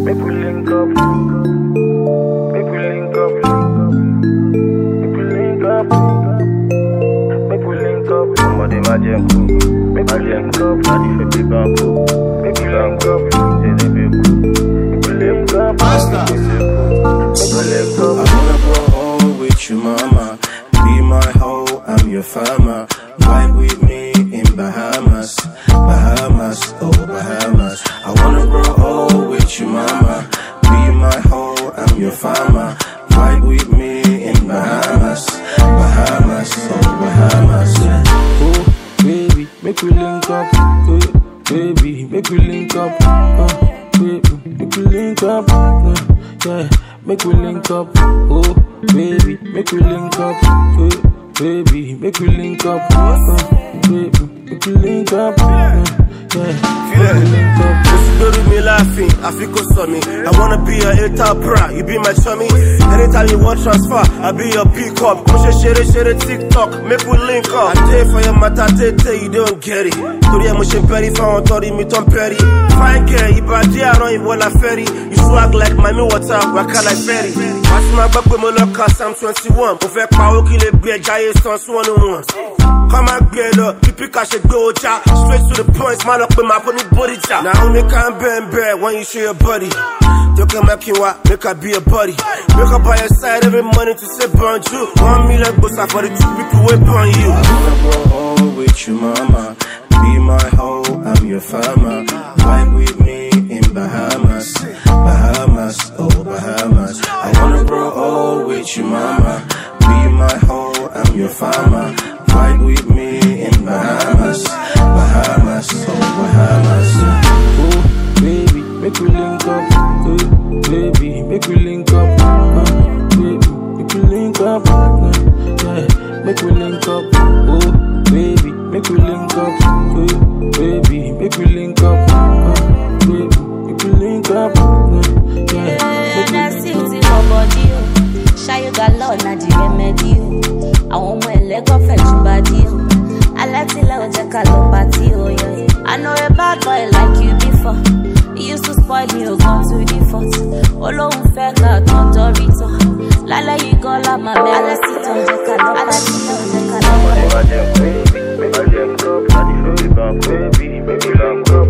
Make we link up. Make we link up. Make we link up. Make we link up. Somebody magic. Make we link up. Daddy for big uncle. Make we link up. Make we link up. Master. Make we link up. I wanna grow old with you, mama. Be my hoe, I'm your farmer. Vibe with me in Bahamas, Bahamas, oh Bahamas. I wanna grow old with you, mama. Be my hoe, I'm your farmer. Vibe with me in Bahamas, Bahamas, oh Bahamas. Oh baby, make we link up. Baby, make we link up. Baby, make we link up. Yeah, make we link up. Oh baby, make we link up. Baby, make we link up. Baby, make we link up. Yeah, link up. You do me laughing, I feel good on me. I wanna be a hater bra, you be my chummy. Anytime you want transfer, I be your pick up. Push a share TikTok, make we link up. I dare for your matter, you don't get it. Today I'm pushing petty, found 30 me Tom Perry. Fine girl, you body, I don't even wanna ferry. You swag like Miami water, waka like ferry. Watch my back with my lock, cause I'm 21. Over power, kill a beer, giant sons, 101. Come and get up, you pick up your go, child. Straight to the point, smile up with my pony body, child. Now only can't bend when you show your body. You can make you what, make her be a buddy. Wake up by your side every morning to say burn you. 1 million bucks for the 2 people wait on you. I wanna grow old with you, mama. Be my hoe, I'm your farmer. Vibe with me in Bahamas, Bahamas, oh Bahamas. I wanna grow old with you, mama. Be my hoe, I'm your farmer. Vibe with me in Bahamas, Bahamas, oh Bahamas. Oh baby, make we link up. Baby, make we link up. Baby, make we link up. Yeah, make we link up. Oh baby, make we link up. Baby, make we link up. Baby, make we link up. Yeah, that's it for body. Shy you got love, na the remedy. I want my leg off and body. I let it love take a look party. I know a bad boy like you before. You used to spoil me, you gone to the fault. All over fair car, don't Dorito. Lala, you go la my man. I let it on the color. I let it on the color. Make we link up. Daddy for big uncle. Make we link up.